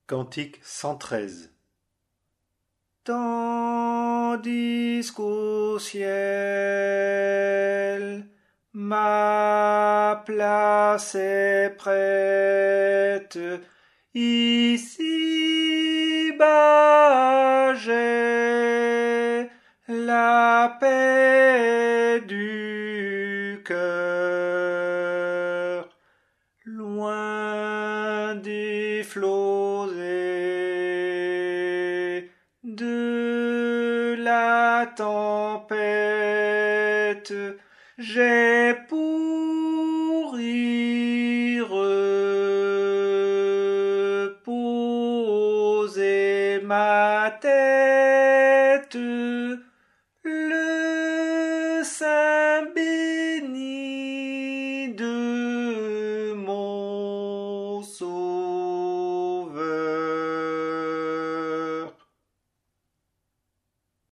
Cantique 113. Tandis qu'au ciel ma place est prête, ici-bas j'ai la paix du cœur, loin des flots et de la tempête. J'ai pour y reposer ma tête.